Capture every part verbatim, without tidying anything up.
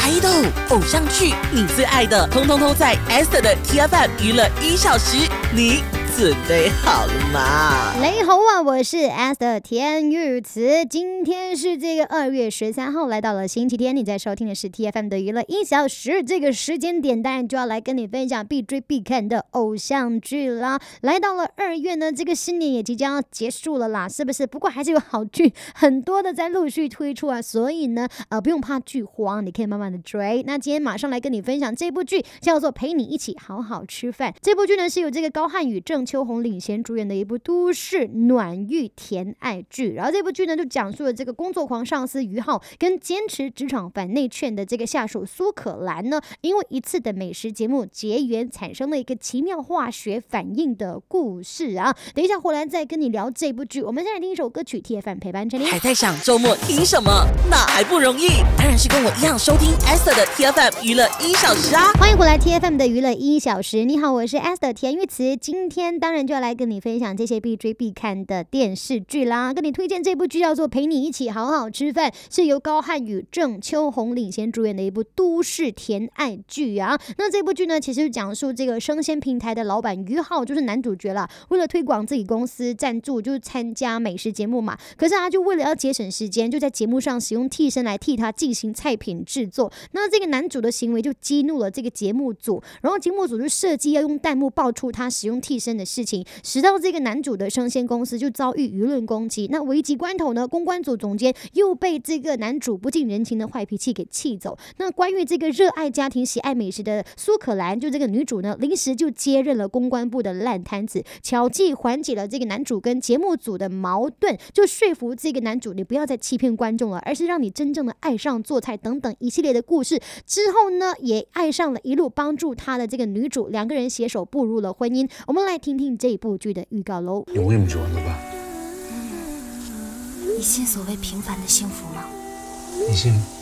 爱豆、偶像剧，你最爱的，通通通在 Esther 的 T F M 娱乐一小时，你准备好了吗？ 雷猴啊，我是 Esther 田玉慈。今天是这个二月十三号，来到了星期天，你在收听的是 T F M 的娱乐一小时。这个时间点当然就要来跟你分享必追必看的偶像剧啦。来到了二月呢，这个新年也即将要结束了啦，是不是？不过还是有好剧很多的在陆续推出啊，所以呢，呃，不用怕剧荒，你可以慢慢的追。那今天马上来跟你分享这部剧，叫做《陪你一起好好吃饭》。这部剧呢是由这个高汉宇、郑秋红领衔主演的一部都市暖育甜爱剧。然后这部剧呢就讲述了这个工作狂上司于浩跟坚持职场反内劝的这个下属苏可兰呢，因为一次的美食节目结缘，产生了一个奇妙化学反应的故事啊。等一下回来再跟你聊这部剧。我们先来听一首歌曲 T F M 陪伴着你。 还在想周末听什么？那还不容易，当然是跟我一样收听 Esther 的 T F M 娱乐一小时啊！ 欢迎回来 T F M 的娱乐一小时。你好，我是 Esther 田玉慈。今天当然就要来跟你分享这些必追必看的电视剧啦。跟你推荐这部剧叫做《陪你一起好好吃饭》，是由高汉宇、郑秋红领衔主演的一部都市甜爱剧啊。那这部剧呢，其实讲述这个生鲜平台的老板于浩就是男主角啦，为了推广自己公司赞助，就是参加美食节目嘛。可是他就为了要节省时间，就在节目上使用替身来替他进行菜品制作。那这个男主的行为就激怒了这个节目组，然后节目组就设计要用弹幕爆出他使用替身的事情，使到这个男主的生鲜公司就遭遇舆论攻击。那危急关头呢，公关组总监又被这个男主不近人情的坏脾气给气走。那关于这个热爱家庭、喜爱美食的苏可兰，就这个女主呢，临时就接任了公关部的烂摊子，巧计缓解了这个男主跟节目组的矛盾，就说服这个男主你不要再欺骗观众了，而是让你真正的爱上做菜等等一系列的故事。之后呢，也爱上了一路帮助他的这个女主，两个人携手步入了婚姻。我们来听听这部剧的预告喽。 你會唔做人老闆？ 你信所謂平凡的幸福嗎？ 你信嗎？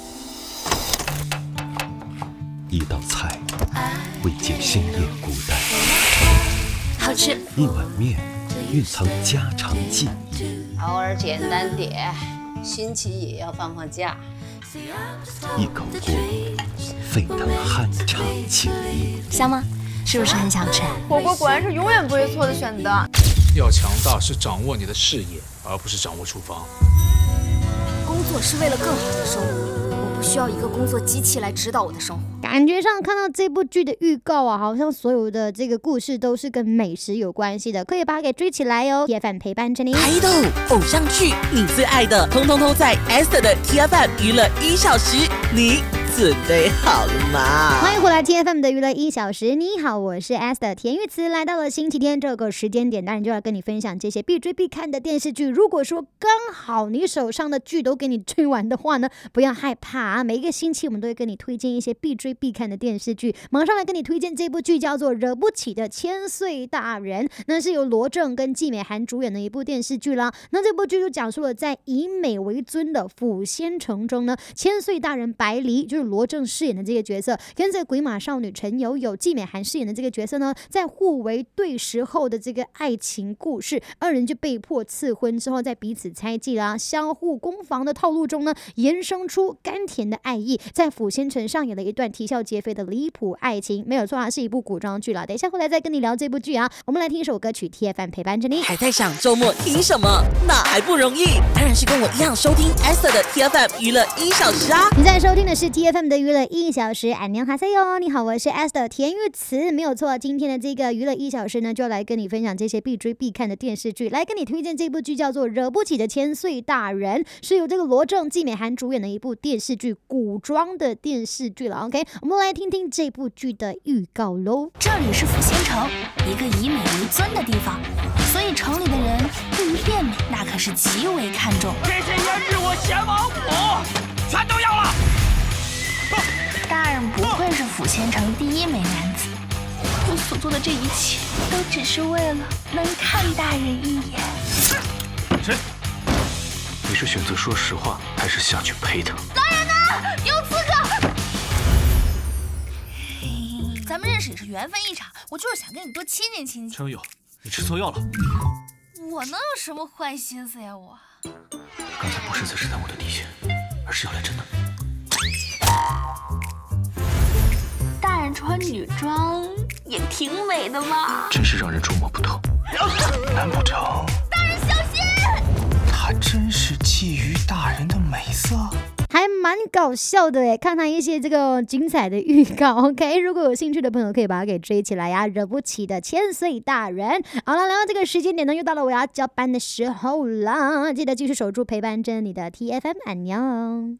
一道菜未见深夜孤单， 好吃。 一碗面蕴藏家常记忆， 偶尔简单点，星期也要放放假。 一口锅沸腾酣畅情谊。 香吗？是不是很想吃？ 火锅果然是永远不会错的选择。 要强大是掌握你的事业，而不是掌握厨房。 工作是为了更好的生活，我不需要一个工作机器来指导我的生活。 感觉上看到这部剧的预告啊，好像所有的这个故事都是跟美食有关系的，可以把它给追起来哦。T F M 陪伴着你。 爱豆、偶像剧，你最爱的，通通通在 Esther 的 T F M 娱乐一小时，你准备好了吗？ 欢迎回来 T F M 的娱乐一小时。你好，我是 Esther 田玉慈。来到了星期天这个时间点，当然就要跟你分享这些必追必看的电视剧。如果说刚好你手上的剧都给你追完的话呢，不要害怕啊！每一个星期我们都会跟你推荐一些必追必看的电视剧。马上来跟你推荐这部剧，叫做《惹不起的千岁大人》，那是由罗正跟季美涵主演的一部电视剧啦。那这部剧就讲述了在以美为尊的府仙城中呢，千岁大人白离就是罗正饰演的这个角色，跟这个鬼马少女陈友友、季美涵饰演的这个角色呢，在互为对时候的这个爱情故事，二人就被迫赐婚之后，在彼此猜忌啦、相互攻防的套路中呢，延伸出甘甜的爱意，在府仙城上演了一段啼笑皆非的离谱爱情。没有错，它是一部古装剧啦。等一下回来再跟你聊这部剧啊。我们来听一首歌曲 T F M 陪伴着你。 还在想周末听什么？那还不容易，当然是跟我一样收听 Esther 的 T F M 娱乐一小时啊！ 你在收听的是 T F M 的娱乐一小时，안녕하세요，你好，我是 Esther 田玉慈。没有错，今天的这个娱乐一小时呢，就要来跟你分享这些必追必看的电视剧，来跟你推荐这部剧叫做《惹不起的千岁大人》，是由这个罗正、季美涵主演的一部电视剧，古装的电视剧了。OK， 我们来听听这部剧的预告喽。 这里是府仙城，一个以美为尊的地方，所以城里的人对于变美那可是极为看重。 这些腌制我贤王府，全都要了。 大人不愧是府仙城第一美男子，我所做的这一切都只是为了能看大人一眼。 谁？你是选择说实话，还是下去陪他？ 大人呢？有刺客！咱们认识也是缘分一场，我就是想跟你多亲近亲近。 陈友，你吃错药了。 我能有什么坏心思呀？我刚才不是在试探我的底线，而是要来真的。 穿女装也挺美的嘛。 真是让人捉摸不透。难不成大人小心！ 他真是觊觎大人的美色？ 还蛮搞笑的耶，看他一些这个精彩的预告 OK， 如果有兴趣的朋友可以把它给追起来呀。惹不起的千岁大人。好了，来到这个时间点呢，又到了我要交班的时候啦，记得继续守住陪伴着你的 T F M， 安妞。